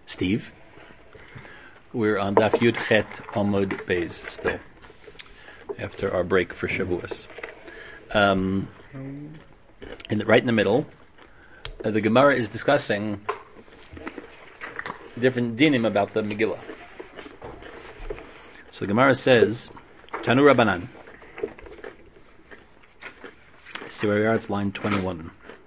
Steve. We're on Daf Yud Chet Amud Beis still, after our break for Shavuos. Right in the middle, the Gemara is discussing different dinim about the Megillah. So the Gemara says, Tanu Rabbanan. See where we are, it's line 21.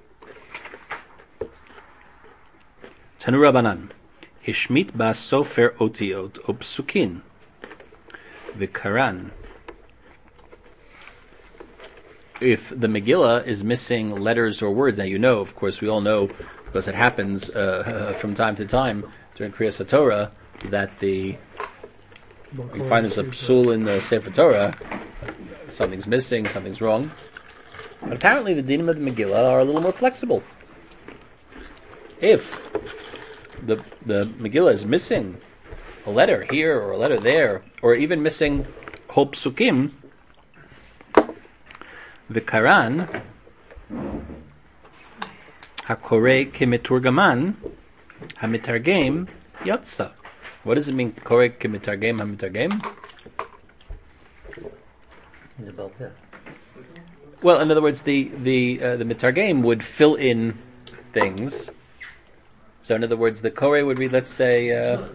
Tanu Rabbanan. Hishmit ba sofer otiot opsukin v'karan. If the Megillah is missing letters or words, now you know, of course, we all know, because it happens from time to time during Kriyas HaTorah, that you find there's a psul in the Sefer Torah, something's missing, something's wrong. But apparently the dinim of the Megillah are a little more flexible. If the Megillah is missing a letter here or a letter there, or even missing whole psukim, the Karan hakorei kemiturgaman hamitargem yatsa. What does it mean? Korei kemitargem hamitargem? Well, in other words, the mitargem would fill in things. So, in other words, the Koreh would read, let's say,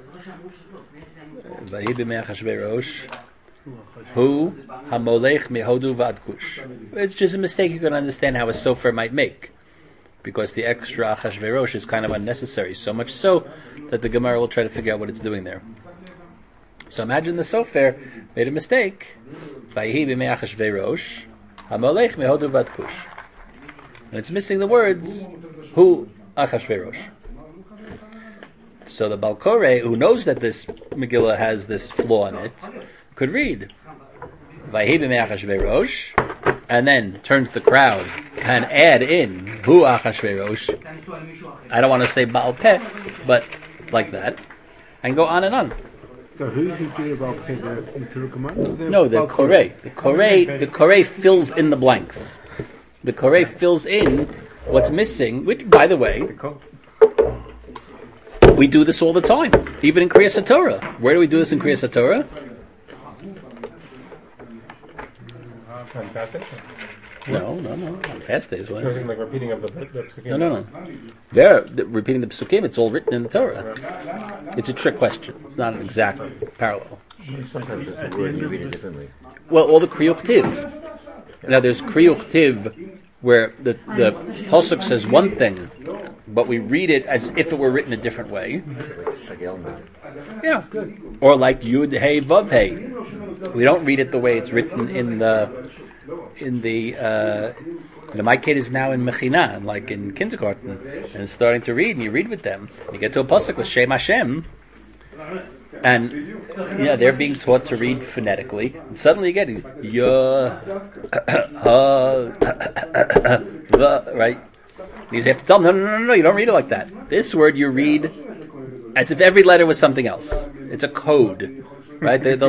Vahi b'mei Achashverosh, Hu hamolech mihodu v'adkush. It's just a mistake you can understand how a sofer might make, because the extra Achashverosh is kind of unnecessary, so much so that the Gemara will try to figure out what it's doing there. So imagine the sofer made a mistake. Vahi b'mei Achashverosh, hamolech mihodu v'adkush. And it's missing the words, Hu Achashverosh. So the Baal Koreh, who knows that this Megillah has this flaw in it, could read Vahi b'mei Achashverosh, and then turn to the crowd and add in Hu Achashverosh. I don't want to say Baal Peh, but like that, and go on and on. So who's the Baal Peh? No, the Koreh. The Koreh fills in the blanks. The Koreh fills in what's missing. Which, by the way, we do this all the time, even in Kriyas HaTorah. Where do we do this in Kriyas HaTorah? On fast days? No. On fast days, what? Like repeating of the psukim? No. There, repeating the psukim, it's all written in the Torah. It's a trick question. It's not an exact parallel. Sometimes it's a word and you read it differently. Well, all the Kriyuk Tiv. Now, there's Kriyuk Tiv where the Pasuk says one thing, but we read it as if it were written a different way. Yeah, or like Yud Hey Vav Hey. We don't read it the way it's written in the my kid is now in Mechina, like in kindergarten, and is starting to read, and you read with them. You get to a pasuk with Shem Hashem, and they're being taught to read phonetically, and suddenly you get right. You have to tell them, no, you don't read it like that. This word you read as if every letter was something else. It's a code, right? The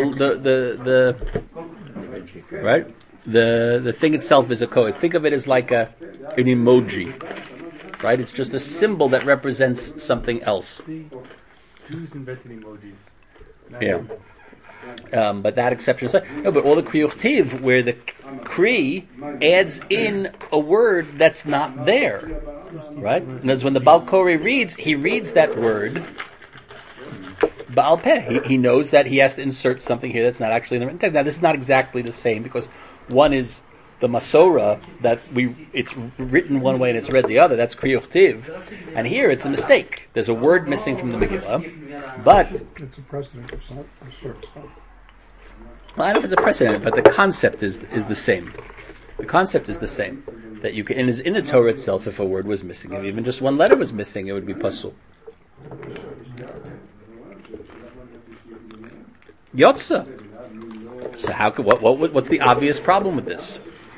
thing itself is a code. Think of it as like an emoji, right? It's just a symbol that represents something else. Jews invented emojis. Yeah. But that exception is but all the Kriyuk Tiv, where the Kri adds in a word that's not there, right? And as when the Baal Koreh reads, he reads that word Baal Peh. He knows that he has to insert something here that's not actually in the written text. Now, this is not exactly the same, because one is the Masorah, that it's written one way and it's read the other. That's Kriyuk Tiv. And here it's a mistake. There's a word missing from the Megillah, but It's a precedent of sort of stuff. Well, I don't know if it's a precedent, but the concept is the same. The concept is the same. That you can, and is in the Torah itself, if a word was missing, if even just one letter was missing, it would be pasul. Yotza. So what's the obvious problem with this?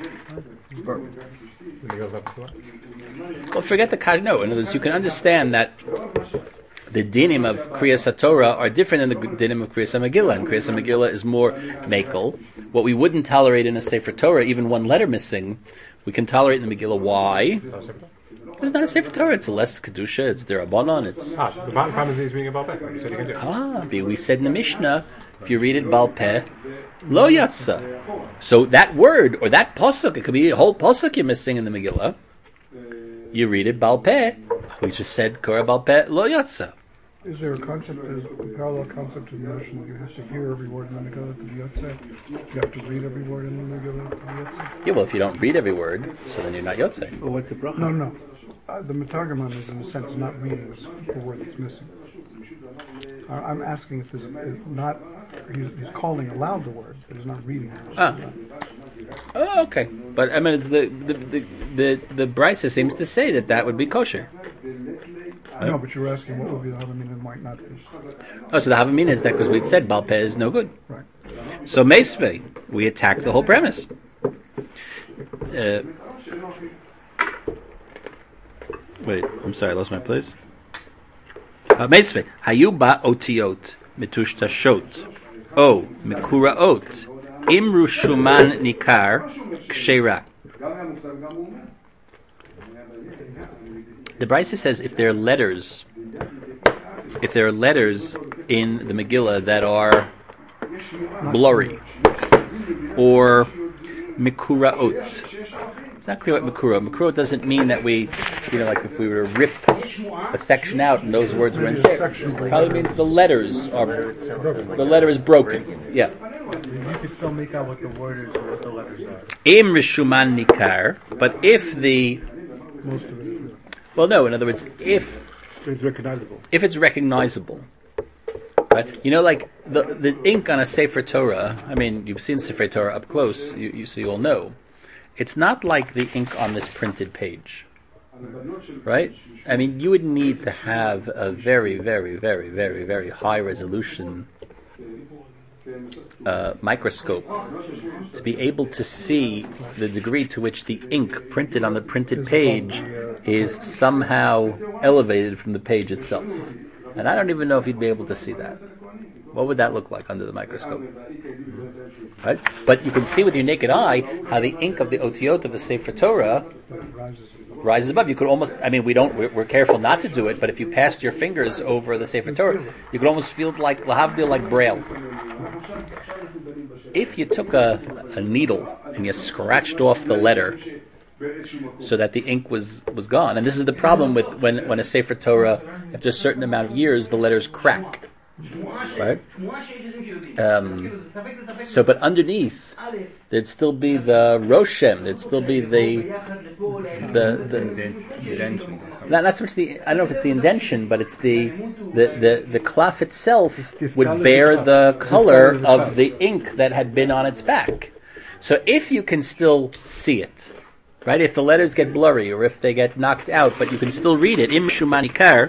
Well, forget the kash. No, in other words, you can understand that the dinim of Kriyas HaTorah are different than the dinim of Kriyas HaMegillah. And Kriyas HaMegillah is more mekel. What we wouldn't tolerate in a Sefer Torah, even one letter missing, we can tolerate in the Megillah. Why? It's not a Sefer Torah. It's less kedusha. It's derabanan. It's So the bottom problem is he's reading about Peh. You said he can do it. we said in the Mishnah, if you read it Baal Peh, lo yatsa. So that word or that pasuk, it could be a whole pasuk you're missing in the Megillah. You read it Baal Peh. We just said Korah Baal Peh lo yatsa. Is there a concept, a parallel concept to the notion that you have to hear every word in the Megillah to be Yotzei? You have to read every word in the Megillah to be Yotzei? Yeah, well, if you don't read every word, so then you're not yotzei. Well, what's the bracha? No. The Metagamon is in a sense not reading the word that's missing. I'm asking if he's calling aloud the word, but he's not reading it. Oh, okay. But I mean, it's the Brisa seems to say that would be kosher. No, but you're asking what would be the Havamina and might not be. Oh, so the Havamina is that because we'd said Baal Peh is no good. Right. So Meisvei, we attack the whole premise. Wait, I'm sorry, I lost my place. Meisvei, hayu ba otiot mitushta shot, o mikuraot, imru shuman nikar kshera. The Brisa says if there are letters in the Megillah that are blurry or mikuraot. It's not clear what mikura. Mikura doesn't mean that we, like if we were to rip a section out and those words were in there. It probably means the letter is broken. Yeah. You can still make out what the word is or what the letters are. Im rishuman nikar, but if the Most of it is. well, no. In other words, if It's recognizable. it's recognizable, right? Like the ink on a Sefer Torah. I mean, you've seen Sefer Torah up close, so you all know. It's not like the ink on this printed page, right? I mean, you would need to have a very, very, very, very, very high resolution microscope to be able to see the degree to which the ink printed on the printed page is somehow elevated from the page itself. And I don't even know if you'd be able to see that. What would that look like under the microscope? Right? But you can see with your naked eye how the ink of the otiyot of the Sefer Torah rises above. You could almost, we're careful not to do it, but if you passed your fingers over the Sefer Torah, you could almost feel like lahavdil, like Braille. If you took a needle and you scratched off the letter so that the ink was gone, and this is the problem with when a Sefer Torah, after a certain amount of years, the letters crack. Right? But underneath, there'd still be the Roshem, there'd still be the indention. not so much I don't know if it's the indention, but it's the cloth itself would bear the color of the ink that had been on its back. So if you can still see it, right? If the letters get blurry or if they get knocked out, but you can still read it, im shumanikar,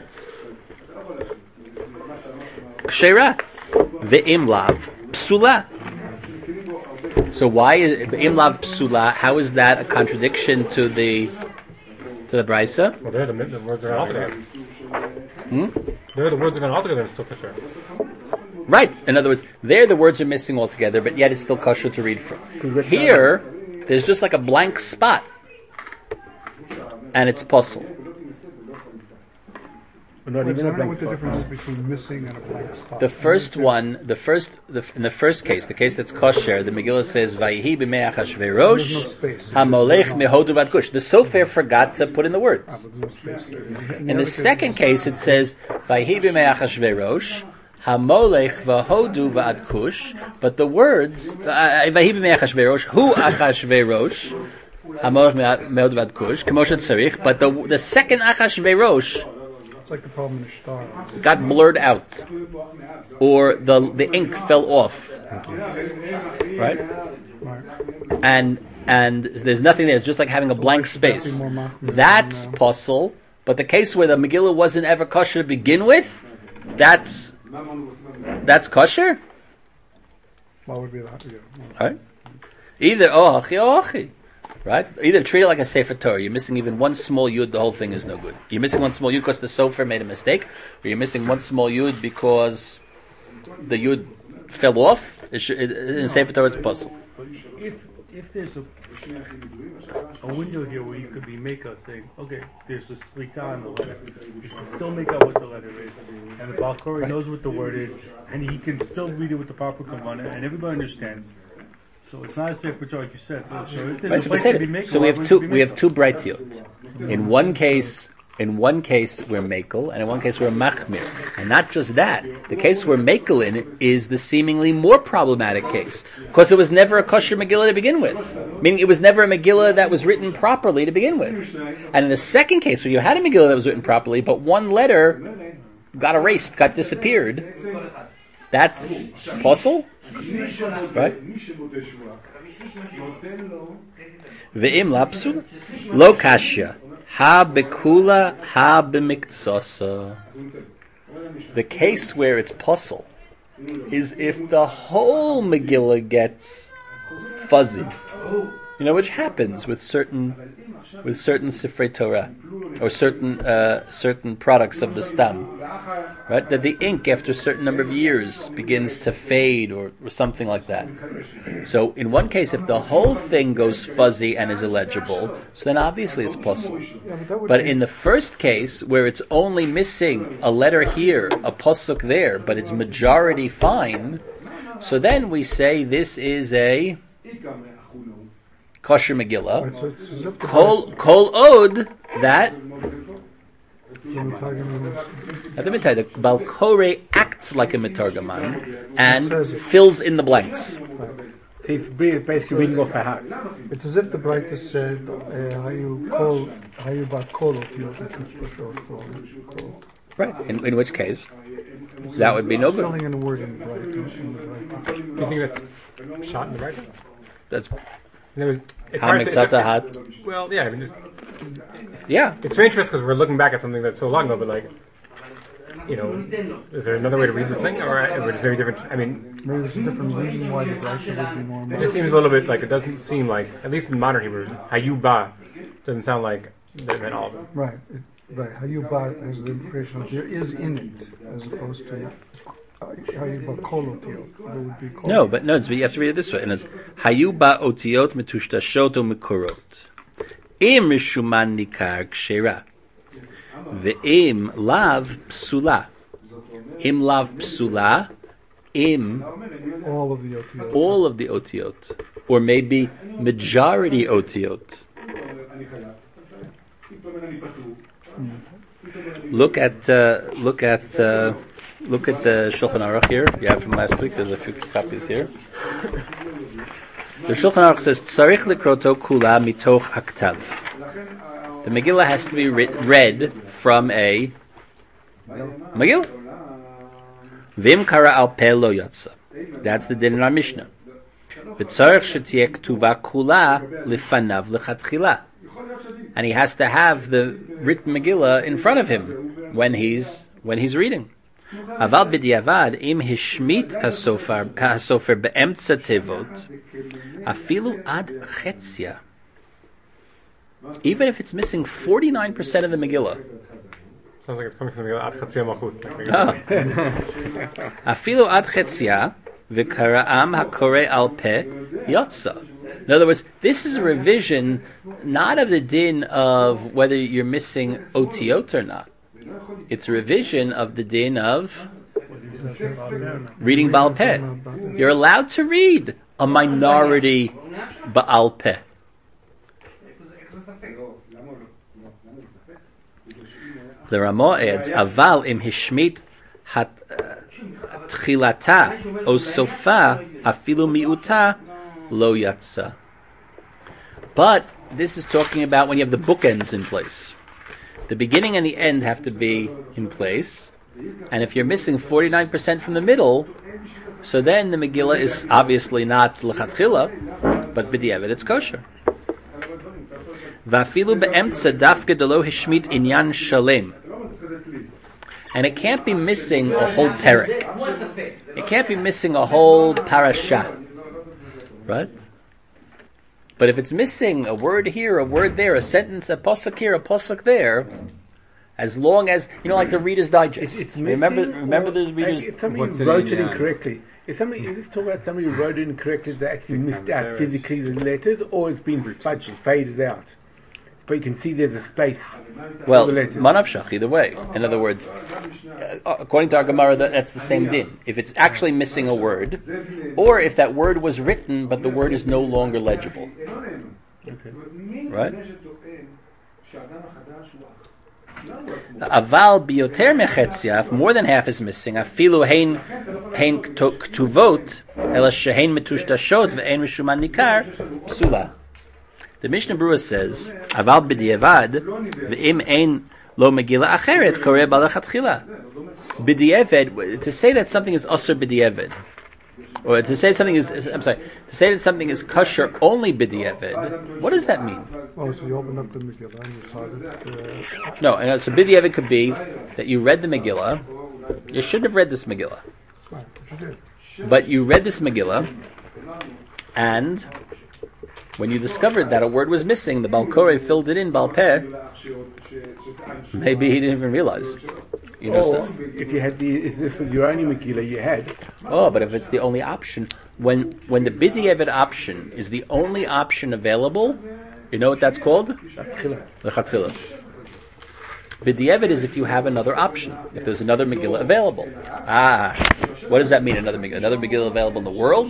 kshera, ve'imlav psula. So why is imlav psula? How is that a contradiction to the Brisa? Well, there the words are altogether. There the words are altogether and still kosher. Right. In other words, there the words are missing altogether, but yet it's still kosher to read from. Here, there's just like a blank spot, and it's puzzle. I don't know what the difference is between missing and a blank spot. The first one, in the first case, the case that's kosher, the Megillah says, "Vayihi b'mei Achashverosh, There's no space. hamolech mehodu v'adkush." The sofer forgot to put in the words. There's no space there. In the second case, it says, "Vayihi b'mei Achashverosh, hamolech v'hodu v'adkush." But the words, "Vayihi b'mei Achashverosh, hu Achashverosh, hamolech mehodu v'adkush," k'moshet tzarich. But the second Achashverosh It's like the problem in Shtar. got blurred out, or the ink fell off, right? And there's nothing there. It's just like having a blank space. That's puzzle. But the case where the Megillah wasn't ever kosher to begin with, that's kosher. What would be that? Right? Either ochi. Right? Either treat it like a Sefer Torah. You're missing even one small yud, the whole thing is no good. You're missing one small yud because the sofer made a mistake, or you're missing one small yud because the yud fell off. In Sefer Torah, it's a puzzle. If there's a a window here where you could be maker saying, okay, there's a slita on the letter. You can still make out what the letter is, and the Balkori knows what the word is, and he can still read it with the proper kavana, and everybody understands. So it's not a safe patrol like you said. So if there's a place to be maker, So we have two brightiyot. In one case we're makel, and in one case we're machmir. And not just that, the case we're makel in is the seemingly more problematic case, because it was never a kosher Megillah to begin with. Meaning it was never a Megillah that was written properly to begin with. And in the second case, where you had a Megillah that was written properly, but one letter got erased, got disappeared, that's possible, right? Ve'im lapsul lo kashya. Ha bekula, ha b'miktsosa. The case where it's puzzle is if the whole Megillah gets fuzzy. You know, which happens with certain Sifrei Torah or certain products of the stam, right? That the ink after a certain number of years begins to fade or something like that. So in one case, if the whole thing goes fuzzy and is illegible, so then obviously it's possible. But in the first case, where it's only missing a letter here, a pasuk there, but it's majority fine, so then we say this is a kosher Megillah. Kol od that the Balkore acts like a Mitargaman and fills in the blanks. He's basically reading off by heart. It's as if the brightest said, how you bought kol of you. Right. In which case, that would be no good. Filling in a word in the bright. Do you think that's shot in the right? That's it's hard to, well, yeah, I mean, it's very interesting because we're looking back at something that's so long ago, but like, you know, is there another way to read this thing, or it's very different? I mean, maybe there's a different reason why the Rashi would be more. It just seems a little bit like it doesn't seem like, at least in modern Hebrew, Hayuba doesn't sound like that all of it. Right, right. Hayuba has the implication that there is in it, as opposed to. No, but you have to read it this way. And it's Hayu ba otiot metushtashot u'mekorot. Im rishuman nikar kshera. Ve'im lav psula. Im lav psula. Im all of the otiot. Or maybe majority otiot. Look at the Shulchan Aruch here. You have from last week. There's a few copies here. The Shulchan Aruch says, "Tzarich likroto kula mitoch haktav." The Megillah has to be read from a Megillah. Vim kara al peh lo yatsa. That's the din in our Mishnah. V'tzarich shetiyeh ktuva kula lifanav lechatchila. And he has to have the written Megillah in front of him when he's reading. Aval b'diavad im hishmit hasofer be'emtza tevot afilu ad chetzia. Even if it's missing 49% of the Megillah. Sounds like it's coming from the ad chetzia malchut. Afilu ad chetzia v'kara'am hakore al peh yotza. In other words, this is a revision not of the din of whether you're missing otiot or not. It's a revision of the din of reading Baal Peh. You're allowed to read a minority Baal Peh. The Ramah adds, Aval im hishmit tchilata o sofa afilu miuta lo yatsa. But this is talking about when you have the bookends in place. The beginning and the end have to be in place, and if you're missing 49% from the middle, so then the Megillah is obviously not l'chatchila, but b'diavad it's kosher. V'afilu be'emtza dafke delo hishmit inyan shalem. And it can't be missing a whole perek. It can't be missing a whole parasha. Right? But if it's missing a word here, a word there, a sentence, a pasuk here, a pasuk there, as long as, like the Reader's Digest. Remember the Reader's... If somebody wrote it incorrectly, Is this talking about somebody who wrote it incorrectly that actually missed out physically the letters, or it's been fudged, faded out? But you can see there's a space. Well, manav shach, either way. In other words, according to our Gemara, that's the same din. If it's actually missing a word, or if that word was written but the word is no longer legible. Okay. Right? Aval bioter mechetzia, if more than half is missing, afilu hein ktuvot, ela shehein metushdashot ve'ein rishuman nikar, psula. The Mishnah Berurah says, aval b'diavad, ve'im ein lo megillah acheret, koreh balachatchila. B'diavad, to say that something is asur b'diavad, or to say something is, to say that something is kosher only b'diavad, what does that mean? Oh, so you opened up the Megillah and decided... No, and so b'diavad could be that you read the Megillah, you shouldn't have read this Megillah. Right, but you did. But you read this Megillah, and when you discovered that a word was missing, the Baal Koreh filled it in Baal Peh. Maybe he didn't even realize. You know, so, if you had if this was your only Megillah you had. Oh, but if it's the only option, when the B'diavad option is the only option available, you know what that's called? Lechatchila. B'diavad is if you have another option, if there's another Megillah available. What does that mean? Another Megillah available in the world?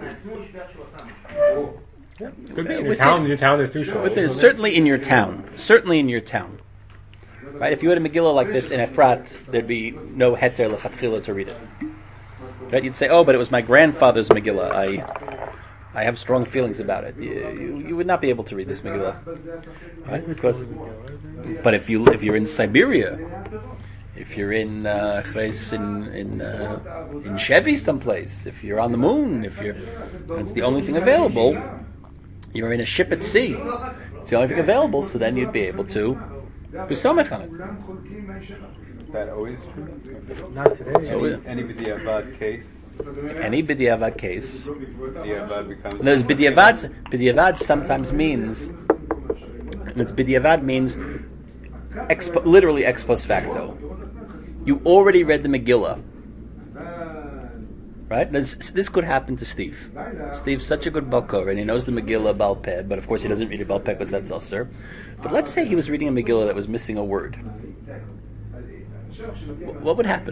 Yeah. Could be in your town. In your town, there's two shows. Certainly in your town. Certainly in your town. Right? If you had a Megillah like this in Efrat, there'd be no heter lechatchila to read it. Right? You'd say, "Oh, but it was my grandfather's Megillah. I have strong feelings about it." You would not be able to read this Megillah, right? Because, but if you're in Siberia, if you're in Chevy someplace, if you're on the moon, it's the only thing available. You're in a ship at sea. It's the only thing available. So then you'd be able to be samech on it. Is that always true? Not today. So Any b'diavad case? Any b'diavad case. B'diavad becomes... There's b'diavad sometimes means, and it's b'diavad means literally ex post facto. You already read the Megillah. Right? This could happen to Steve. Steve's such a good Balkor, and he knows the Megillah Baal Peh, but of course he doesn't read it Baal Peh because that's Asur. But let's say he was reading a Megillah that was missing a word. What would happen?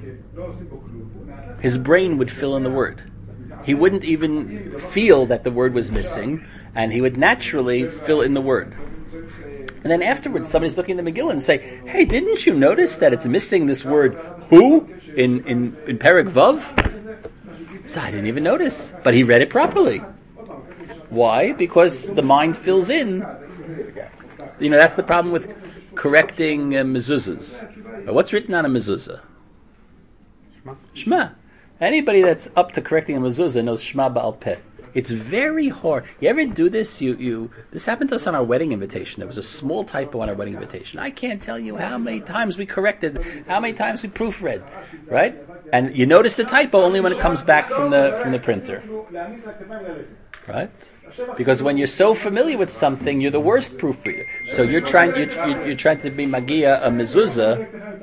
His brain would fill in the word. He wouldn't even feel that the word was missing, and he would naturally fill in the word. And then afterwards, somebody's looking at the Megillah and say, "Hey, didn't you notice that it's missing this word who in Perek Vav?" So I didn't even notice, but he read it properly. Why? Because the mind fills in. You know, that's the problem with correcting mezuzahs. What's written on a mezuzah? Shema. Anybody that's up to correcting a mezuzah knows Shema Ba'al Peh. It's very hard. You ever do this? This happened to us on our wedding invitation. There was a small typo on our wedding invitation. I can't tell you how many times we corrected, how many times we proofread, right? And you notice the typo only when it comes back from the printer, right? Because when you're so familiar with something, you're the worst proofreader. So you're trying to be magia a mezuzah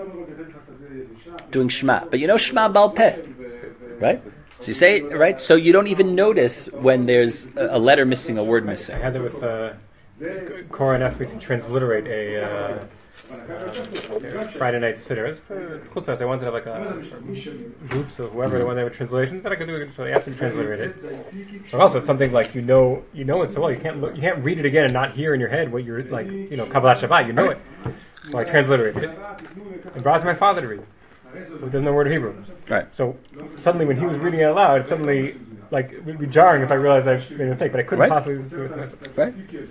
doing Shema, but you know Shema Ba'al Peh, right? So you say, right? So you don't even notice when there's a letter missing, a word missing. I had that with Corin asked me to transliterate a Friday night sitter. It was I wanted to have like a groups of whoever the one that have translations that I could do. So they asked me to transliterate it. So also it's something like you know it so well. You can't read it again and not hear in your head what you're like. Kabbalat Shabbat. You know it. So I transliterated it and brought it to my father to read. Who doesn't know a word of Hebrew. Right. So suddenly when he was reading it out loud, it suddenly it would be jarring if I realized I made a mistake, but I couldn't possibly do it myself. Right.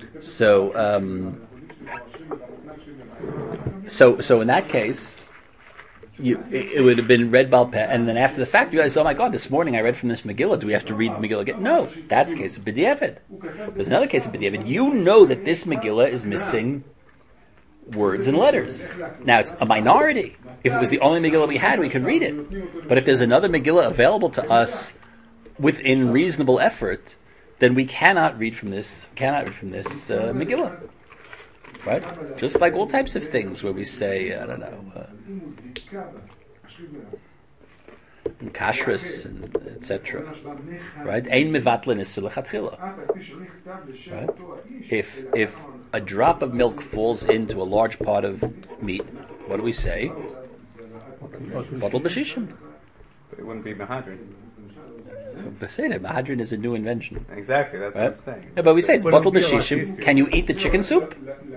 So in that case, it would have been read Baal Peh, and then after the fact you realize, oh my God, this morning I read from this Megillah. Do we have to read the Megillah again? No, that's a case of B'diavad. There's another case of B'diavad. You know that this Megillah is missing words and letters. Now it's a minority. If it was the only Megillah we had, we could read it. But if there's another Megillah available to us within reasonable effort, then we cannot read from this Megillah. Right? Just like all types of things where we say, I don't know, and kashrus and etc. Right? Ein mevatlin is lechatchila. Right? If a drop of milk falls into a large pot of meat, what do we say? Batal b'shishim. But it wouldn't be Mahadrin. Mahadrin is a new invention. Exactly, that's what I'm saying. Yeah, but we say it's batal b'shishim. Can you eat the chicken soup?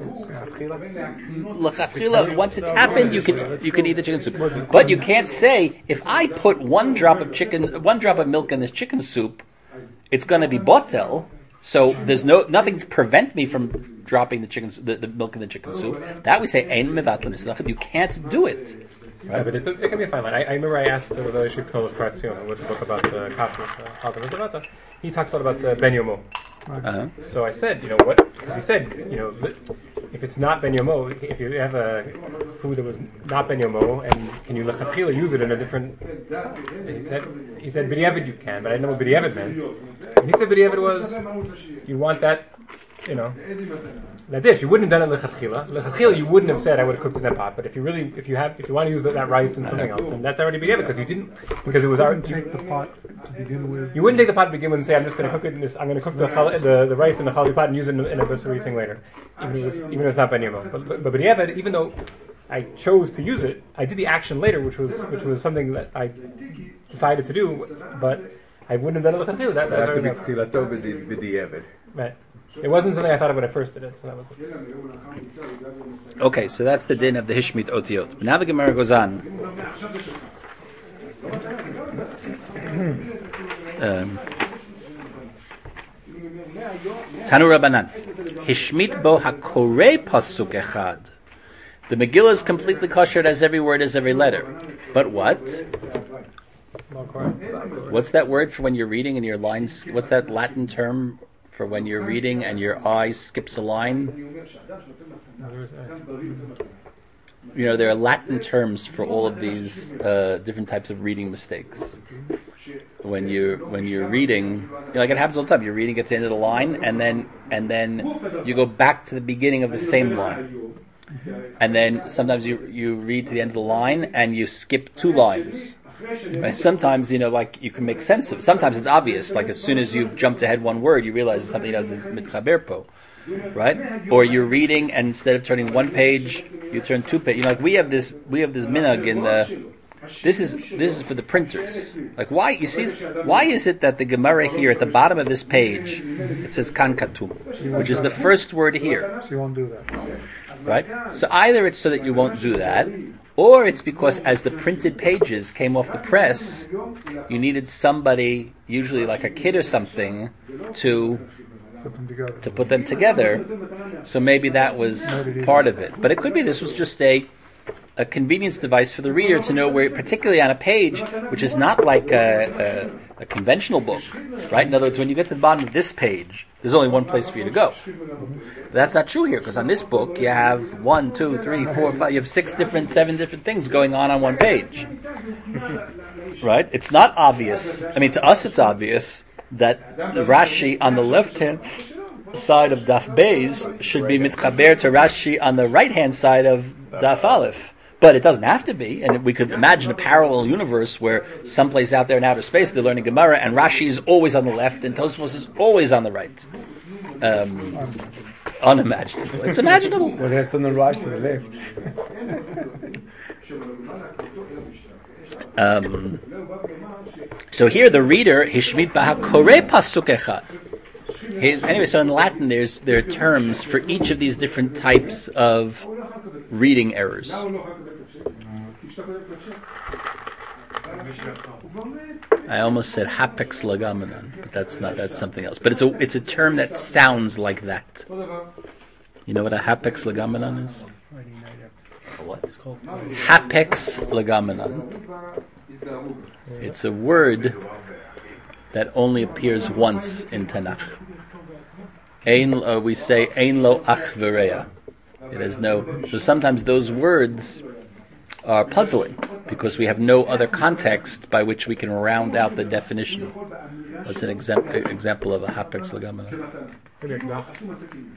Once it's happened, you can eat the chicken soup. But you can't say if I put one drop of milk in this chicken soup, it's going to be batel. So there's nothing to prevent me from dropping the milk in the chicken soup. That we say ein mevatlin. You can't do it. Right. Yeah, but it can be a fine line. I remember I asked the Shik Tolos Pratzion, with the book about kashrus. He talks a lot about Ben Yomo. Uh-huh. So I said, what? Because he said, if it's not Ben Yomo, if you have a food that was not Ben Yomo, and can you lechatchila use it in a different? He said b'diavad you can, but I didn't know what b'diavad meant. And he said b'diavad was you want that, that dish. You wouldn't have done it lechatchila. Lechatchila, you wouldn't have said I would have cooked in that pot. But if you want to use that rice in something else, then that's already b'diavad because it was already. Take the pot to begin with. You wouldn't take the pot to begin with and say I'm just going to cook it in this. I'm going to cook the rice in the challah pot and use it in a basari thing later, even if it's not ben yomah. But b'diavad, even though I chose to use it, I did the action later, which was something that I decided to do, but I wouldn't have done it lechatchila. That have to be tchilato b'diavad. Right. It wasn't something I thought of when I first did it, so that was it. Okay, so that's the din of the Hishmit Otiot. Now the Gemara goes on. Tanu Rabbanan. Hishmit bo hakorei pasuk echad. The Megillah is completely kosher, it has every word, has every letter. But what? What's that word for when you're reading and your lines? What's that Latin term for when you're reading and your eye skips a line? There are Latin terms for all of these different types of reading mistakes. When you're reading, like it happens all the time. You're reading at the end of the line, and then you go back to the beginning of the same line, and then sometimes you read to the end of the line and you skip 2 lines. And sometimes, like you can make sense of it. Sometimes it's obvious, like as soon as you've jumped ahead one word, you realize it's something else mitchaber po, right? Or you're reading, and instead of turning 1 page, you turn 2 pages. We have this minhag in the. This is for the printers. Like why is it that the Gemara here at the bottom of this page it says kan katum, which is the first word here? So you won't do that, right? So either it's so that you won't do that. Or it's because as the printed pages came off the press, you needed somebody, usually like a kid or something, to put them together. So maybe that was part of it. But it could be this was just a convenience device for the reader to know where, particularly on a page, which is not like a conventional book, right? In other words, when you get to the bottom of this page, there's only one place for you to go. But that's not true here, because on this book you have 1, 2, 3, 4, 5, you have 7 different things going on one page. Right? It's not obvious. I mean, to us it's obvious that the Rashi on the left-hand side of Daf Beis should be mitchaber to Rashi on the right-hand side of Daf Aleph. But it doesn't have to be, and we could imagine a parallel universe where someplace out there in outer space they're learning Gemara, and Rashi is always on the left, and Tosfos is always on the right. Unimaginable. It's imaginable. Well, that's on the right to the left. So here the reader, Hishmit Baha Kore Pasuk Echad. Anyway, so in Latin there are terms for each of these different types of reading errors. I almost said hapex legamenon, but that's something else. But it's a term that sounds like that. You know what a hapex legamenon is? What? Hapex legamenon. It's a word that only appears once in Tanakh. We say ein lo ach v'reya. It has no. So sometimes those words are puzzling because we have no other context by which we can round out the definition. What's an example of a hapex legamenon?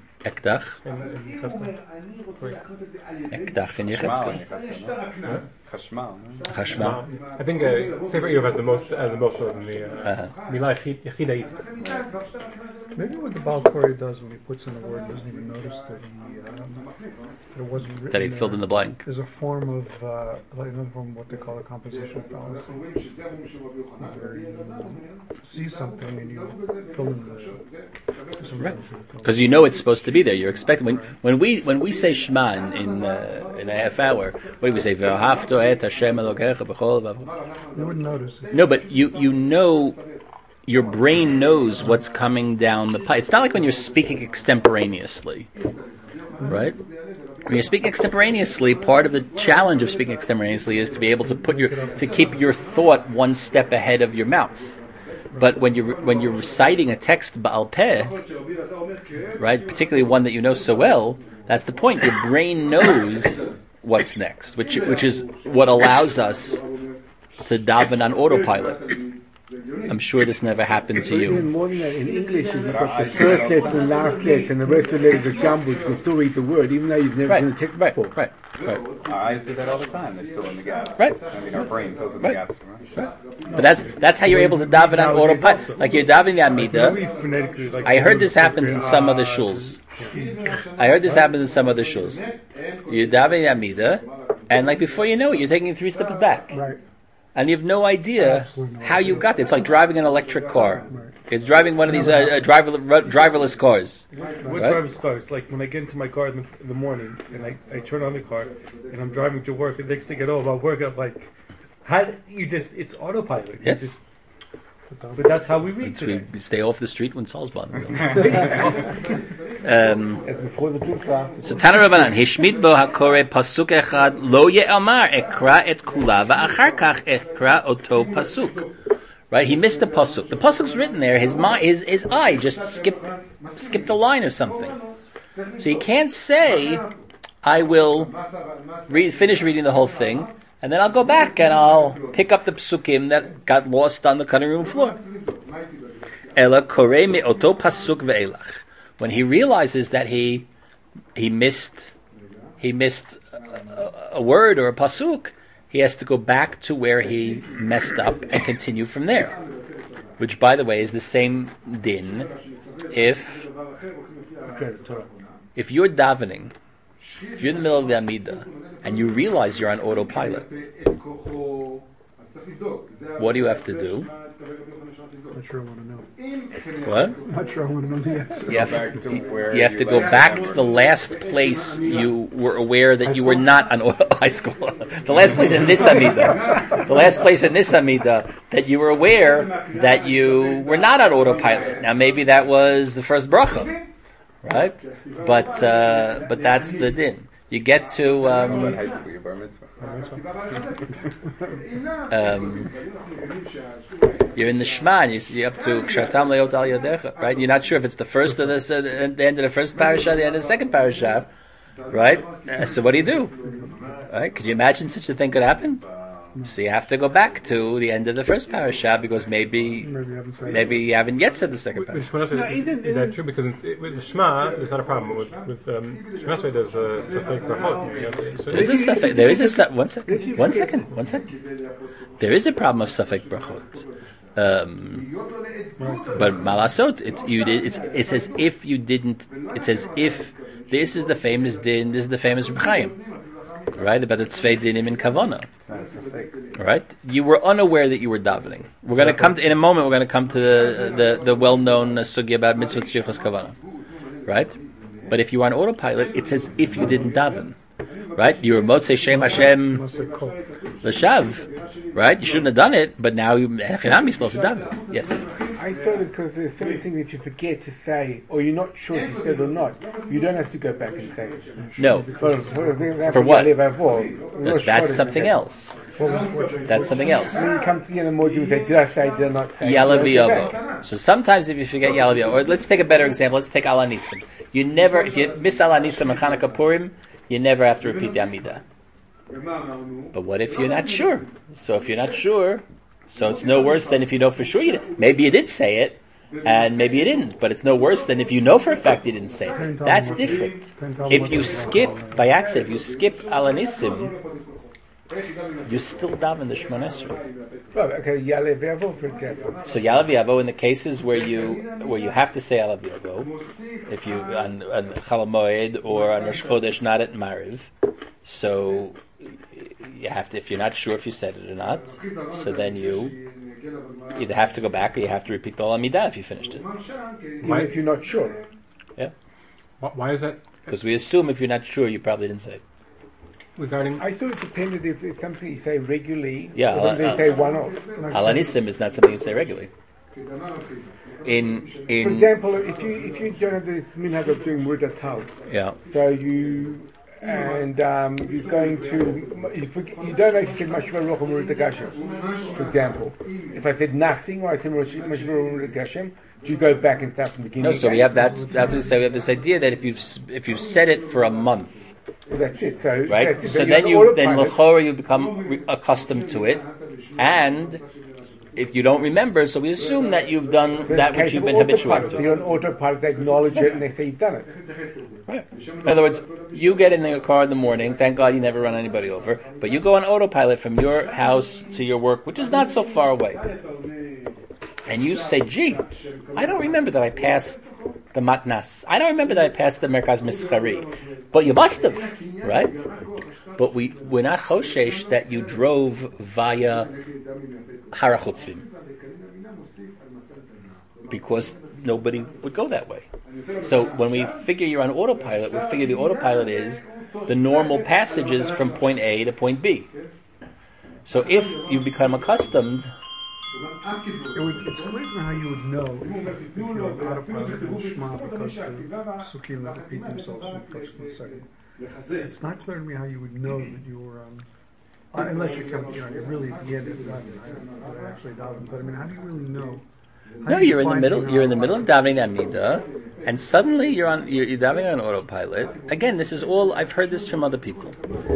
Ekdach. Ekdach in Yechezkel. Chashmal. Chashmal. I think Sefer Eov has the most words in the Milah Yechidait. Maybe what the Baal Koreh does when he puts in a word, doesn't even notice that it wasn't written. That he filled in the blank. There's a form of another form of what they call a compositional fallacy, where you see something and you fill in the. Right. Because you know it's supposed to be there. You're expecting when we say Shema in a half hour, what do we say? V'ahavta et Hashem Elokecha b'chol v'avod. You wouldn't notice it. No, but you know, your brain knows what's coming down the pipe. It's not like when you're speaking extemporaneously, right? When you're speaking extemporaneously, part of the challenge of speaking extemporaneously is to be able to keep your thought one step ahead of your mouth. But when you're reciting a text Ba'al Peh, right, particularly one that you know so well, that's the point. Your brain knows what's next, which is what allows us to daven on autopilot. I'm sure this never happened to Even you. more than that, in English, you've got the first letter and last letter, and the rest of the letters are jumbled. You can still read the word, even though you've never seen the text before. Right. Our eyes do that all the time. They fill in the gaps. Right. I mean, our brain fills in the gaps. Right? But that's how you're able to daven on autopilot. Like you're davening the Amidah. I heard this happens in some other shuls. You're davening the Amidah, and like before you know it, you're taking 3 steps back. Right. And you have no idea how you got there. It's like driving an electric car. It's driving one of these driverless cars. What driverless cars? Like when I get into my car in the morning and I turn on the car and I'm driving to work, and next thing I know about work, I'm like, it's autopilot. Yes. But that's how we read today. We stay off the street when Saul's born. Before the drink class. So Tana Rabbanan, Hishmit bo hakore pasuk echad lo ye'amar ekra et kula va'achar kach ekra oto pasuk. Right? He missed the pasuk. The pasuk's written there. His eye just skipped a line or something. So he can't say, I will finish reading the whole thing, and then I'll go back and I'll pick up the psukim that got lost on the cutting room floor. Ela korei me oto pasuk ve'elach. When he realizes that he missed a word or a pasuk, he has to go back to where he messed up and continue from there. Which, by the way, is the same din if you're davening, if you're in the middle of the Amidah and you realize you're on autopilot, what do you have to do? I'm not sure I want to know. What? I'm not sure I want to know the answer. You have to go back to the last place you were aware that you were not on high school. The last place in this Amidah. The last place in this Amidah that you were aware that you were not on autopilot. Now maybe that was the first bracha, right? But that's the din. You get to High school, your bar mitzvah. You're in the Shema, and you're up to Kshatam Leot Al Yadecha, right? You're not sure if it's the first of the end of the first parasha, the end of the second parasha, right? So what do? Right? Could you imagine such a thing could happen? So you have to go back to the end of the first parasha because maybe you haven't yet said the second parasha. Is that true? Because with the Shema, there's not a problem. With Shema, there's a safek brachot. There is a safek. One second. There is a problem of safek brachot. But malasot, it's as if you didn't. It's as if this is the famous din. This is the famous Reb Chaim. Right, about the tzvei dinim in kavana. Right, you were unaware that you were davening. We're going to come in a moment. We're going to come to the well-known sugya about mitzvot tzrichos kavana. Right, but if you were on autopilot, it's as if you didn't daven. Right, you were motzei Shem Hashem l'shav. Right, you shouldn't have done it, but now you slow to daven. Yes. I thought it's because there's certain things that you forget to say, or you're not sure if you said or not. You don't have to go back and say it. No. For what? That's something else. That's something else. When you come to the more, you say, did I say, did I not say? Yalav. So sometimes if you forget Yalav, or let's take a better example. Let's take Al Anisim. If you miss Al Anisim and Chanukah Purim, you never have to repeat the Amidah. But what if you're not sure? So if you're not sure, so it's no worse than if you know for sure you did. Maybe you did say it, and maybe you didn't. But it's no worse than if you know for a fact you didn't say it. That's different. If you skip by accident, if you skip Al Anisim, you still daven the Shemona Esrei. Well, okay, Yalev Yavo, for example. So Yalav Yavo, in the cases where you have to say Yalav Yavo, if you on Chol Moed or on Rosh Chodesh, not at Mariv, so you have to. If you're not sure if you said it or not, so then you either have to go back or you have to repeat the Amidah if you finished it. Why, if you're not sure? Yeah. Why is that? Because we assume if you're not sure, you probably didn't say it. Regarding, I thought it depended if it's something you say regularly, Yeah, or something you say one-off. Al-Anisim is not something you say regularly. For example, if you don't have the minhag of doing Murid Tal, Yeah. so you're going to you don't actually say Mashma Roch Murid Gashem. For example, if I said nothing, or I said Mashma Murid Gashem, do you go back and start from the beginning? No, so we have that's what we say. We have this idea that if you've said it for a month, that's it. So right? that's it. So then l'chora you become accustomed to it, and if you don't remember, so we assume that you've done that which you've been habituated So to. you're on autopilot, they acknowledge it, and they say you've done it. Right. In other words, you get in your car in the morning. Thank God you never run anybody over. But you go on autopilot from your house to your work, which is not so far away. And you say, gee, I don't remember that I passed the Matnas. I don't remember that I passed the Merkaz Mischari. But you must have, right? But we're not choshesh that you drove via Harachutzvim. Because nobody would go that way. So when we figure you're on autopilot, we figure the autopilot is the normal passages from point A to point B. So if you become accustomed... It's clear how you would know if you're on autopilot and Shema because the Sukkim that repeat themselves in the first and the second. It's not clear to me how you would know that you were unless you come, you're really at the end of the davening. I actually daven, but I mean, how do you really know? No, you're in the middle. You're in the middle of davening the Amidah, and suddenly you're davening on autopilot. Again, this is all I've heard this from other people.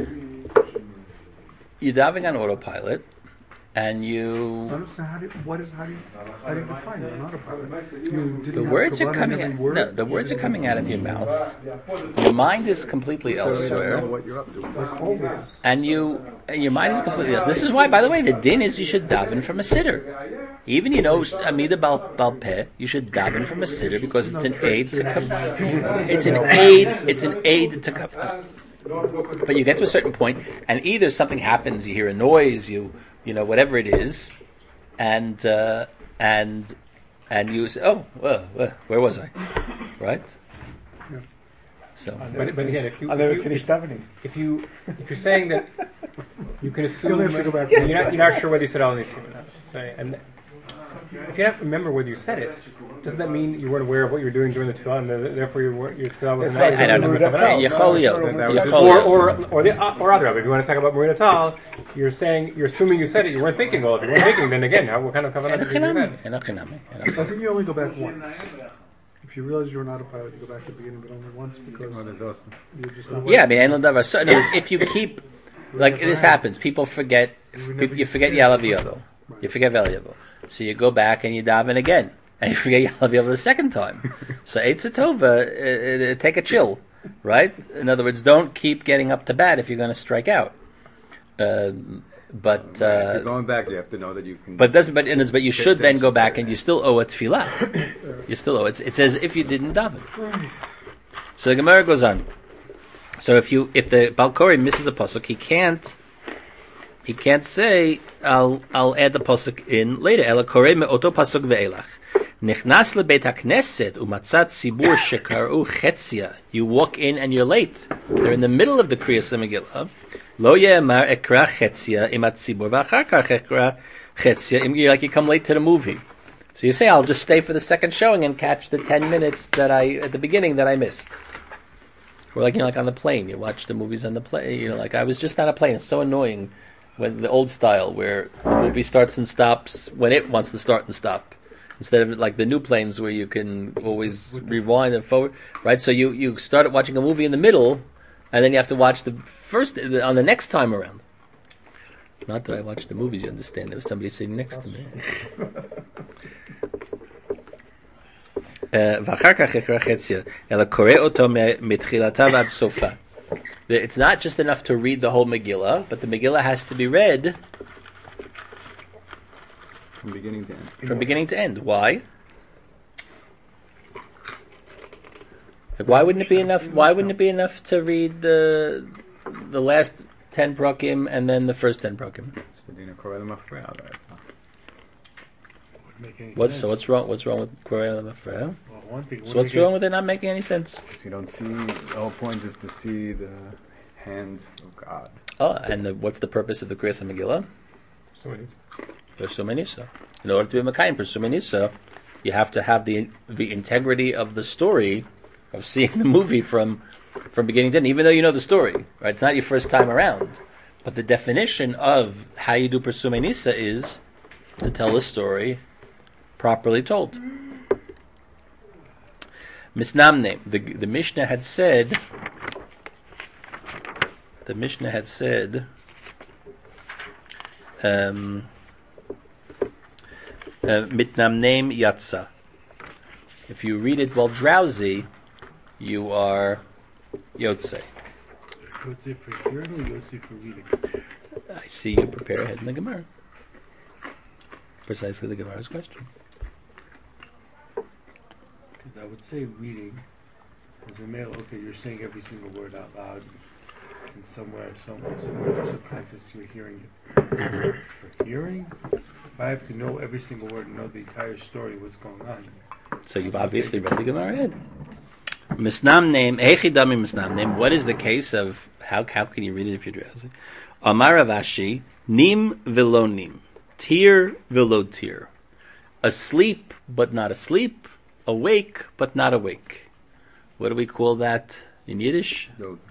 You're davening on autopilot, and you. I understand how do you define it? An autopilot. The words are coming out. No, the words are coming out of your mouth. Your mind is completely elsewhere, and your mind is completely elsewhere. This is why, by the way, the din is you should daven from a sitter. Even Amida Bal Peh, you should daven from a sitter because it's an aid to it's an aid to But you get to a certain point, and either something happens, you hear a noise, you whatever it is, and you say, oh, well, where was I? Right? Yeah. So, but again, if you finished davening. If you're saying that you can assume you're not sure whether you said all these things. And if you don't remember whether you said it, doesn't that mean you weren't aware of what you were doing during the tefillah, and therefore your tefillah wasn't? I don't know. Or other. If you want to talk about Marina Tal, you're assuming you said it. You weren't thinking. Well, if you weren't thinking, then again, what kind of kavanah did you do that? I think you only go back once. If you realize you're not a pilot, you go back to the beginning, but only once because you're just not. Yeah, I mean, if you keep like this happens, people forget. You forget Yalav Yavo. You forget Yalav. So you go back and you daven again, and you forget Yalav Yavo the second time. So Eitz Tova, take a chill, right? In other words, don't keep getting up to bat if you're going to strike out. If you're going back, you have to know that you can. But you should then go back and you still owe a tefillah. You still owe it. It's as if you didn't daven. So the Gemara goes on. So if the Balkori misses a pasuk, he can't say I'll add the pasuk in later. Ela korei me'oto pasuk ve'elach. Nichnas lebeit hakneset umatzat tzibur shekaru chetzia. You walk in and you're late. They're in the middle of the Kriyas Megillah. Lo ye'emar ekra chetzia imat tzibur v'achar kach ekra chetzia. Like you come late to the movie. So you say I'll just stay for the second showing and catch the 10 minutes at the beginning that I missed. Or like on the plane, you watch the movies on the plane. Like I was just on a plane. It's so annoying. When the old style, where the movie starts and stops when it wants to start and stop, instead of like the new planes where you can always rewind and forward, right? So you start watching a movie in the middle, and then you have to watch the first on the next time around. Not that I watched the movies, you understand. There was somebody sitting next to me. It's not just enough to read the whole Megillah, but the Megillah has to be read From beginning to end. from beginning to end. Why? Like, why wouldn't it be enough? Why wouldn't it be enough to read the last 10 prakim and then the first 10 prakim? What's wrong? What's wrong with Korei Lemafreya? So what's wrong with it not making any sense? Because you don't see, the whole point is to see the hand of God. Oh, and what's the purpose of the Kriyas Megillah? Persumenisa. In order to be Makayim Persumenisa, you have to have the integrity of the story of seeing the movie from beginning to end, even though you know the story. Right? It's not your first time around. But the definition of how you do Persumenisa is to tell the story properly told. Misnamne, the Mishnah had said. The Mishnah had said. Mitnamneim yatsa. If you read it while drowsy, you are yotze. Yotze for hearing or yotze for reading? I see you prepare ahead in the Gemara. Precisely the Gemara's question. Because I would say reading, as a male, okay, you're saying every single word out loud, and somewhere there's a practice you're hearing it. For hearing, if I have to know every single word and know the entire story, what's going on. So you've obviously read the Gemara ahead. Misnamneim, Echidami Misnamneim, what is the case of, how can you read it if you're drowsy? Amar Rav Ashi, Nim velo nim, tir velo tir. Asleep, but not asleep. Awake, but not awake. What do we call that in Yiddish?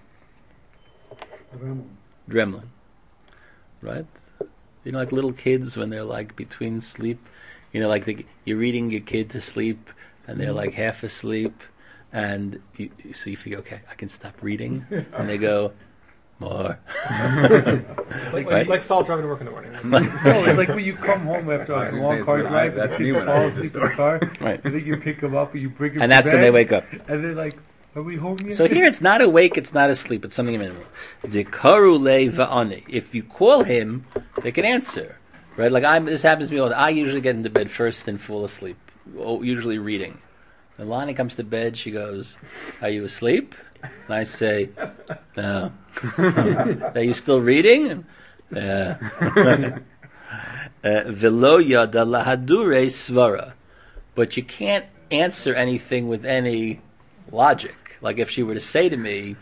Dremlin. Right? You know, like little kids when they're like between sleep. You know, like you're reading your kid to sleep and they're like half asleep. And so you figure, okay, I can stop reading. And they go, more. like Saul driving to work in the morning. No, it's like when you come home after a long car drive and kids fall asleep in the car. Right. And then you pick them up and you bring them and that's to bed, when they wake up. And they're like, are we home yet? So here it's not awake, it's not asleep, it's something in the middle. Dekaru le va'ani. If you call him, they can answer. Right? Like this happens to me all the time. I usually get into bed first and fall asleep. Usually reading. When Lonnie comes to bed, she goes, "Are you asleep?" And I say, "No." "Are you still reading?" "Yeah." Velo yada lahadure svara. But you can't answer anything with any logic. Like if she were to say to me,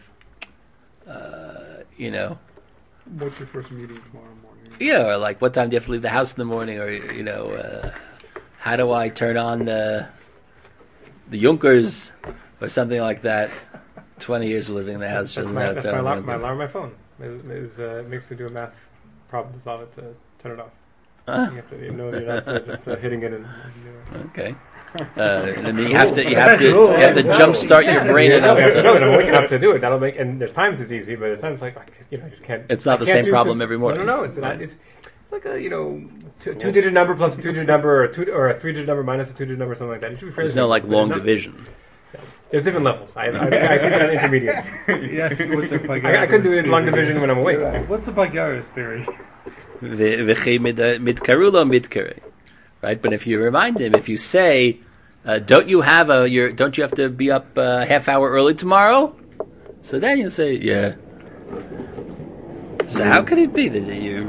what's your first meeting tomorrow morning? Yeah, or like, what time do you have to leave the house in the morning? Or, how do I turn on the Junkers? Or something like that. 20 years of living in the house. That's my alarm on my phone. It makes me do a math problem to solve it to turn it off. You have to know you're not just hitting it and okay. And then you have to jumpstart your brain enough. No, and I'm waking up to do it. That'll make. And there's times it's easy, but there's times I just can't. It's not the same problem every morning. No, it's not. It's like a two-digit number plus a two-digit number, or a three-digit number minus a two-digit number, something like that. It should be there's no like long division. There's different levels. I keep it on intermediate. Yes, with the I couldn't do it long division when I'm awake. What's the Pythagoras theory? Right, but if you remind him, if you say, don't you have to be up a half hour early tomorrow? So then you'll say, yeah. So how could it be that you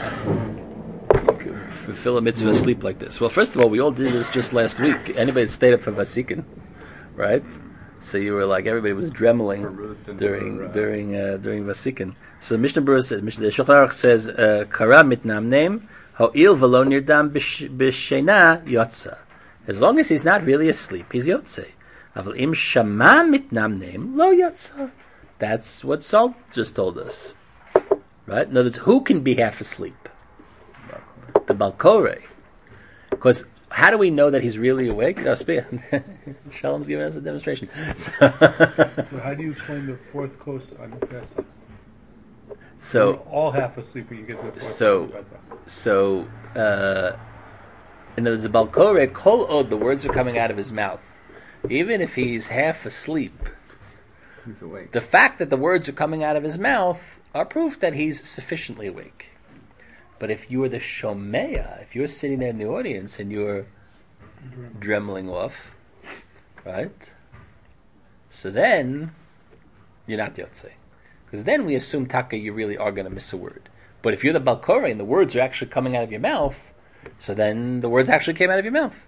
fulfill a mitzvah sleep like this? Well, first of all, we all did this just last week. Anybody that stayed up for Vasikin, right? So you were like, everybody was dremeling during Vasikin. So Mishnah Berurah says, the Shulchan Aruch says, Kara mitnamneim ha'il v'lo nirdam b'sheina yotza. As long as he's not really asleep, he's yotze. Aval im shama mitnamneim lo yotza. That's what Saul just told us. Right? In other words, who can be half asleep? The Balkore. Because how do we know that he's really awake? Shalom's giving us a demonstration. So how do you explain the fourth kos on Pesach? So you're all half asleep when you get to the fourth kos on Pesach. So in other words, the Balkore, kol od, the words are coming out of his mouth. Even if he's half asleep, He's awake. The fact that the words are coming out of his mouth are proof that he's sufficiently awake. But if you are the shomeya, if you're sitting there in the audience and you're dremeling off, right? So then you're not yotzei, because then we assume taka you really are going to miss a word. But if you're the balkore and the words are actually coming out of your mouth, so then the words actually came out of your mouth.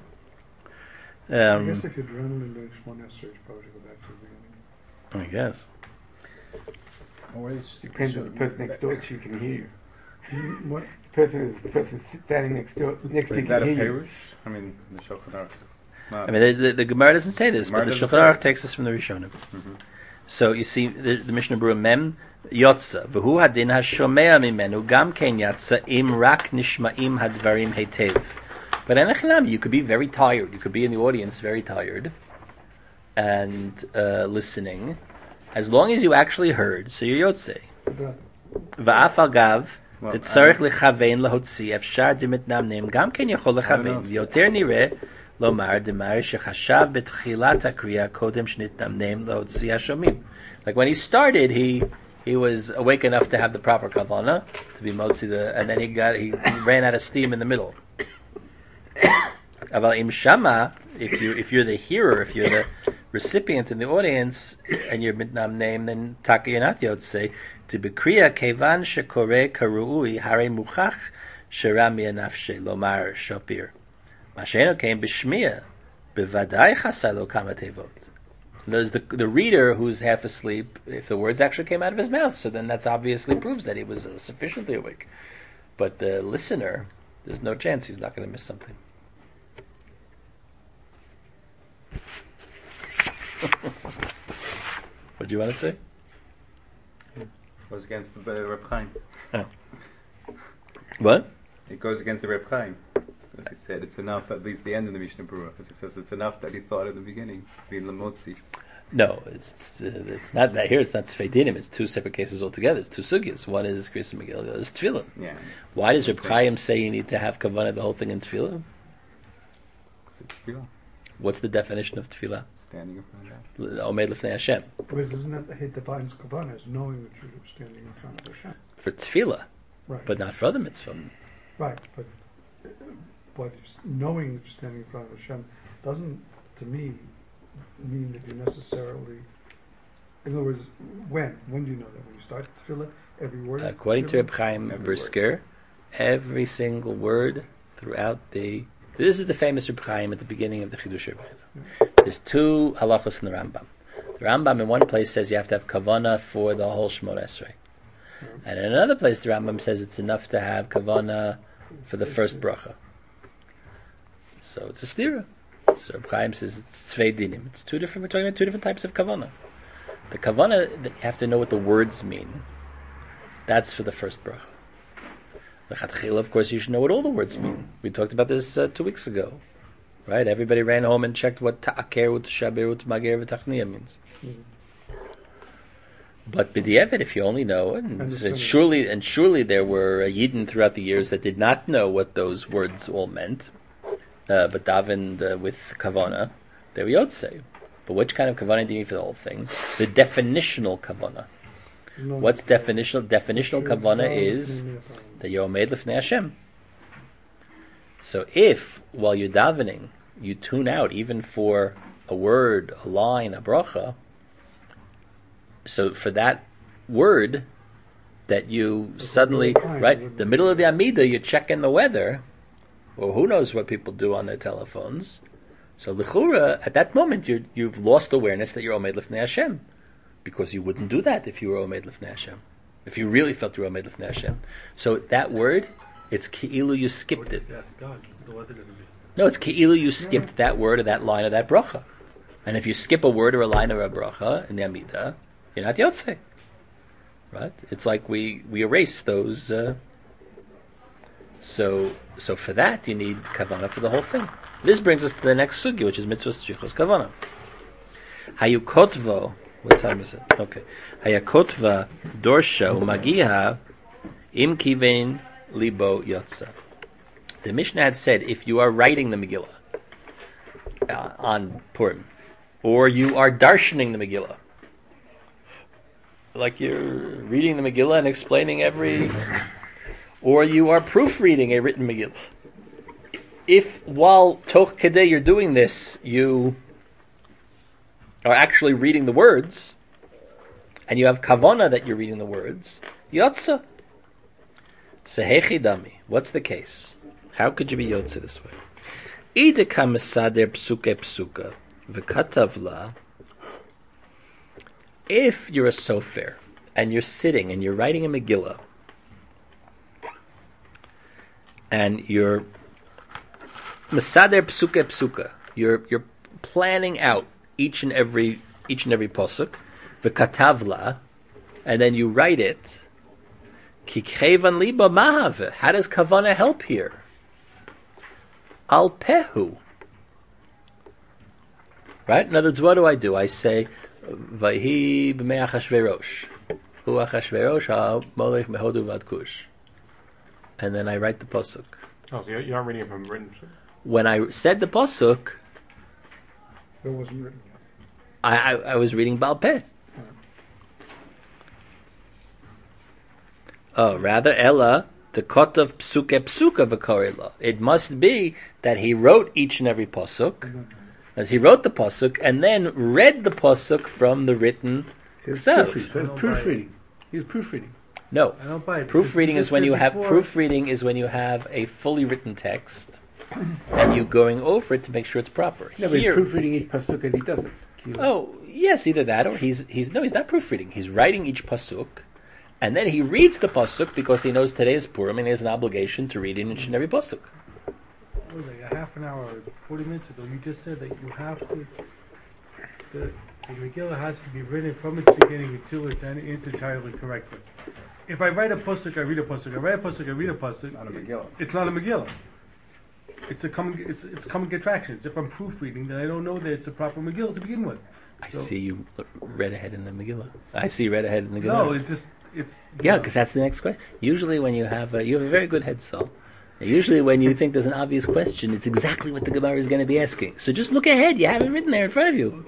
I guess if you're dremeling doing Shmona Esrei, you probably go back to the beginning. I guess. Depends on the person next door to you can hear you. What? The person standing next to you Is that a can hear you. perush? I mean, the Shulchan Aruch. It's not. I mean, the Gemara doesn't say this, but the Gemara Shulchan doesn't Aruch say takes us from the Rishonim. So you see, the Mishnah Berurah Mem Yotza v'hu hadin hashomea mimenu gam ken yatsa im rak nishma'im hadvarim hetev. But enechanami, you could be very tired. You could be in the audience very tired and listening, as long as you actually heard. So you're yotzei. Va'af agav tetzarich lechavein lahotzi efshar demitnamnim gam ken yachol lechavein v'yoter nireh lomar demar shechashav betchilat hakriya kodem shnitnamnim lahotzi hashomim. Like when he started, he was awake enough to have the proper kavanah to be mostly and then he ran out of steam in the middle. Aval im shama, if you're the hearer, if you're the recipient in the audience, and you're mitnam name, then taka you're not yotzei to be kriya kevan shekore karuui hare muchach sherami nafshe lomar shapir. Masheno came b'shmiya bevadai chasalo kamatevot. There's the reader who's half asleep. If the words actually came out of his mouth, so then that's obviously proves that he was sufficiently awake. But the listener, there's no chance he's not going to miss something. What do you want to say? Goes against the Reb Chaim. Oh. What? It goes against the Reb Chaim. As he said, it's enough, at least the end of the Mishnah Berurah. As he says, it's enough that he thought at the beginning, being Lamotzi. No, it's not that here. It's not Tzvei Dinim. It's two separate cases altogether. It's two sugyas. One is Kriyas Megillah, the other is Tefillah. Yeah. Why does Reb Chaim say you need to have kavanah the whole thing in Tefillah? Because it's Tefillah. What's the definition of Tefillah? Standing in front of God. Omed Lefnei Hashem. Because isn't that the hit defines kavanah as knowing that you're standing in front of Hashem? For Tefillah, Right. but not for other mitzvah. Right, but knowing that you're standing in front of Hashem doesn't, to me, mean that you necessarily. In other words, when do you know that? When you start to feel it, every word. According to Reb Chaim Brisker, every single word throughout the. This is the famous Reb Chaim at the beginning of the Chidush Rebbeinu. There's two halachos in the Rambam. The Rambam in one place says you have to have kavanah for the whole Shmona Esrei, and in another place the Rambam says it's enough to have kavanah for the first bracha. So it's a stira. So Reb Chaim says it's tzvei dinim. It's two different. We're talking about two different types of kavanah. The kavanah, you have to know what the words mean. That's for the first bracha. The chatchila, of course, you should know what all the words mean. We talked about this 2 weeks ago, right? Everybody ran home and checked what ta'aker, what shaber, what mager, what tachniya means. But b'di'evet, if you only know, and surely there were yidden throughout the years that did not know what those words all meant, but davened with kavanah, they were yotzei. But which kind of kavanah do you need for the whole thing? The definitional kavanah. What's definitional? Definitional kavanah is that you're omed lefnei Hashem. So if, while you're davening, you tune out even for a word, a line, a bracha, so for that word that you suddenly, right, the middle of the Amidah, you're checking the weather, or who knows what people do on their telephones. So l'chura, at that moment, you've lost awareness that you're omed lefnei Hashem. Because you wouldn't do that if you were omed lefnei Hashem. If you really felt you were omed lefnei Hashem. So that word, it's ki'ilu you skipped it. No, it's ki'ilu you skipped that word or that line or that bracha. And if you skip a word or a line or a bracha in the Amidah, you're not yotzei. Right? It's like we erase those. So for that, you need kavanah for the whole thing. This brings us to the next sugi, which is mitzvah tzrichos kavanah. Hayukotvo. What time is it? Okay. Hayakotva dorsha umagiha im kivein libo yotza. The Mishnah had said if you are writing the Megillah on Purim, or you are darshaning the Megillah, like you're reading the Megillah and explaining or you are proofreading a written Megillah. If while toch kedei you're doing this, you are actually reading the words, and you have kavana that you're reading the words, yotza. Sehechi dami. What's the case? How could you be yotza this way? Ideka mesader psuke psuka v'katavla. If you're a sofer and you're sitting and you're writing a Megillah, and you're mesader psuke psuka, you're planning out each and every posuk, v'katavla, and then you write it. Kikhevan liba mahave. How does kavana help here? Al pehu. Right? In other words, what do? I say, Vayhi b'mei Achashverosh. Hu Achashverosh ha-molech mehodu v'ad-kush. And then I write the pasuk. Oh, so you're not reading it from written. When I said the pasuk, It wasn't written yet. I was reading Baal Peh. Oh, rather, Ella, the kotov psuke psuka v'korila. It must be that he wrote each and every pasuk, as he wrote the pasuk, and then read the pasuk from the written itself. Proofreading. He was proofreading. No, I don't buy it. proofreading is when you have a fully written text, and you going over it to make sure it's proper. No, but he's Here, proofreading each pasuk and he doesn't. oh yes, either that or he's not proofreading. He's writing each pasuk, and then he reads the pasuk because he knows today is Purim and he has an obligation to read each and every pasuk. It was like a half an hour, 40 minutes ago. You just said that you have to. The Megillah has to be written from its beginning until its end. It's entirely correctly. If I write a pasuk, I read a pasuk. I write a pasuk, I read a pasuk. Not a Megillah. It's not a Megillah. It's coming contractions. If I'm proofreading, then I don't know that it's a proper Megillah to begin with. I see you read ahead in the Megillah. I see you read ahead in the Megillah. No, it's Yeah, because that's the next question. Usually when you have a very good head, Saul. Usually when you think there's an obvious question, it's exactly what the Gemara is going to be asking. So just look ahead. You have it written there in front of you.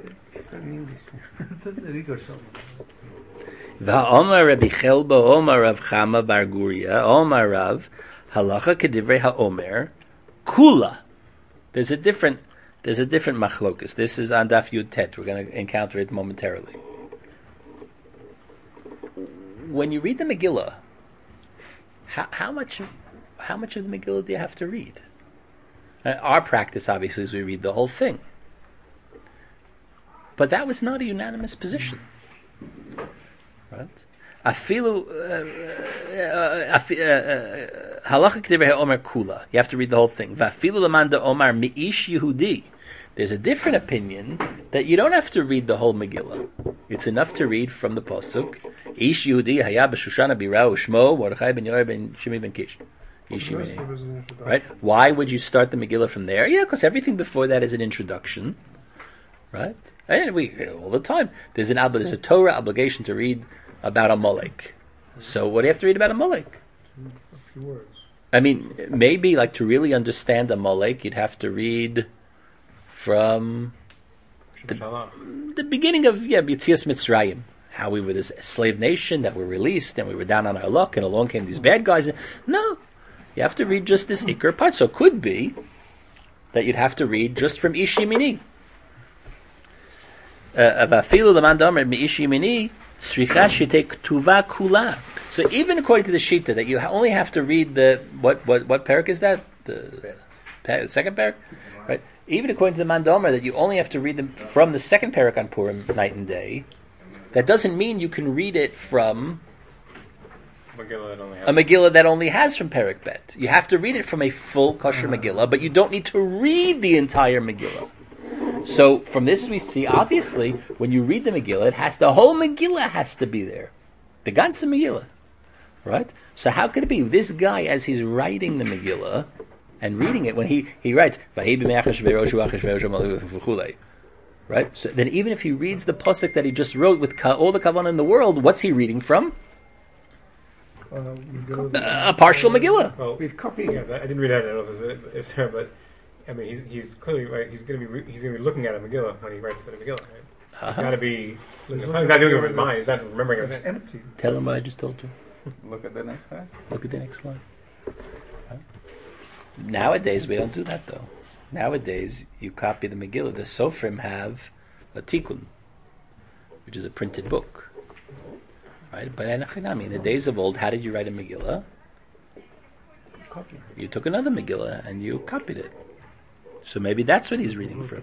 Va'omar Rabbi Chelba Omar Rav Chama Bar Guria Omar Rav Halacha Kedivrei HaOmer Kula. There's a different machlokus. This is on Daf Yud Tet. We're going to encounter it momentarily. When you read the Megillah, how much of the Megillah do you have to read? Our practice, obviously, is we read the whole thing. But that was not a unanimous position. Right? Afilu halacha k'divrei Omer kula. You have to read the whole thing. V'afilu lamanda Omar mi'ish Yehudi. There's a different opinion that you don't have to read the whole Megillah. It's enough to read from the pasuk. Ish Yehudi haya b'Shushana birau shmo Mordechai ben Yoel ben Shimi ben Kish. Right? Why would you start the Megillah from there? Yeah, because everything before that is an introduction. Right? And we all the time there's a Torah obligation to read about Amalek. So what do you have to read about Amalek? A few words. I mean, maybe like to really understand Amalek, you'd have to read from the beginning of Yetzias Mitzrayim, how we were this slave nation that were released and we were down on our luck and along came these bad guys. No, you have to read just this Iker part. So it could be that you'd have to read just from Ish Yemini. So even according to the Shita, that you only have to read the what parak is that? The second parak, right? Even according to the Mandomer, that you only have to read them from the second parak on Purim night and day. That doesn't mean you can read it from a Megillah that only has from Parak Bet. You have to read it from a full kosher Megillah, but you don't need to read the entire Megillah. So from this we see, obviously, when you read the Megillah, the whole Megillah has to be there. The ganze Megillah. Right? So how could it be? This guy, as he's writing the Megillah and reading it, when he writes, right? So then even if he reads the pasuk that he just wrote with all the kavanah in the world, what's he reading from? A partial Megillah. Well, he's copying it. I didn't read that. I don't know if it's there, but I mean, he's clearly right. He's going to be looking at a Megillah when he writes the Megillah. Right? It's got to be. It's not doing it with mind. It's not remembering It's it. empty. Tell him what I just told you. Look at the next slide. Look at the next slide. Nowadays, we don't do that though. Nowadays, you copy the Megillah. The Sofrim have a Tikkun, which is a printed book. Right? But in the days of old, how did you write a Megillah? You took another Megillah and you copied it. So maybe that's what he's reading from.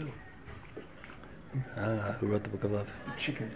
Who wrote the Book of Love? Chicken.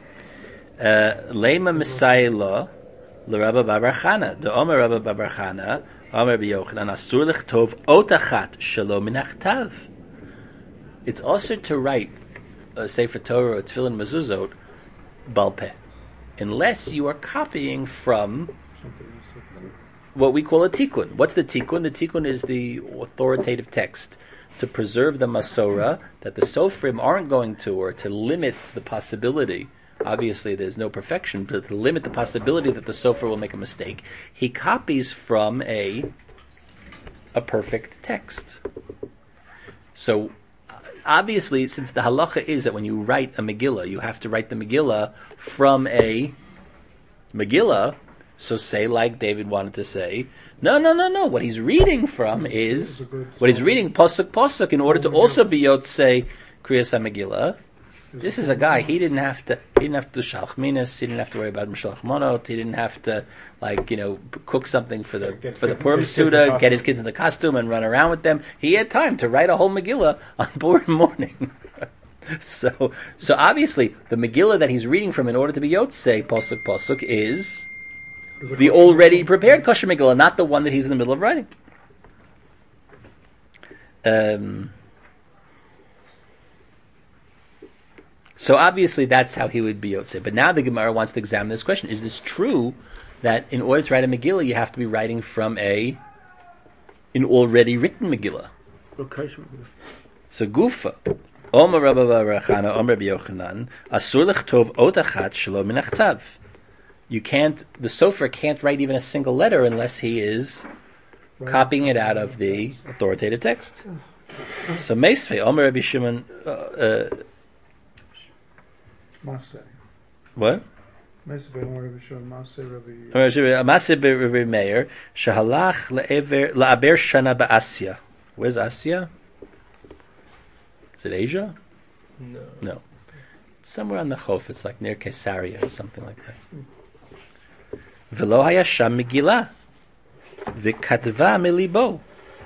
Lema Messiah Law, L'Rabba Bar Chana. The Omer Rabba Bar Chana, Omer B'Yochanan, Asur L'Chtov Otachat Shelo Minachtav. It's also to write a Sefer Torah or Tefillin Mezuzot Balpeh, unless you are copying from what we call a tikkun. What's the tikkun? The tikkun is the authoritative text to preserve the Masorah that the Sofrim aren't going to, or to limit the possibility. Obviously, there's no perfection, but to limit the possibility that the Sofer will make a mistake, he copies from a perfect text. So, obviously, since the halacha is that when you write a Megillah, you have to write the Megillah from a Megillah. So say like David wanted to say, no. What he's reading from is what he's reading pasuk in order to also be Yotzei Kriyas HaMegillah. This is a guy. He didn't have to do Shalach Minas. He didn't have to worry about Mishalach Monot. He didn't have to cook something for the Purim Suda, get his kids in the costume and run around with them. He had time to write a whole Megillah on Purim morning. So obviously the Megillah that he's reading from in order to be Yotzei pasuk is the already prepared kosher Megillah, not the one that he's in the middle of writing. So obviously that's how he would be Yotzei. But now the Gemara wants to examine this question. Is this true that in order to write a Megillah, you have to be writing from an already written Megillah? So Gufa. Omer Rabba Bar Chana, Omer Rabbi Yochanan, Asur L'Chtov Otachat Shelo Minachtav. The Sofer can't write even a single letter unless he is copying it out of the authoritative text. So Meisvei, Omer Rabbi Shimon, Maseh. what? Meisvei, Omer Rabbi Shimon, Maseh, Rabbi... Maseh Rabbi Meir, Shehalach La'aber Shana Ba'asya. Where's Asya? Is it Asia? No. It's somewhere on the Chof. It's like near Caesarea or something like that. V'lo haya sham Megillah, v'katva melibo.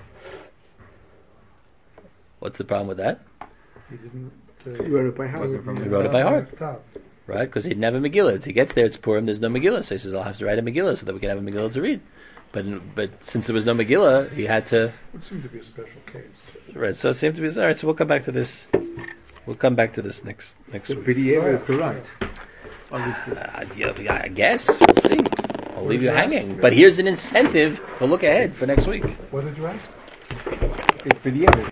What's the problem with that? He didn't... He wrote it by heart. He wrote it by heart. Right? Because he didn't have a Megillah. He gets there, it's Purim, there's no Megillah. So he says, I'll have to write a Megillah so that we can have a Megillah to read. But since there was no Megillah, he had to... It would seem to be a special case. Right, so it seemed to be... All right, so we'll come back to this. We'll come back to this next week. B'di'evet to write. I guess. We'll see. I'll leave you hanging. But here's an incentive to look ahead for next week. What did you ask? It's B'di'evet.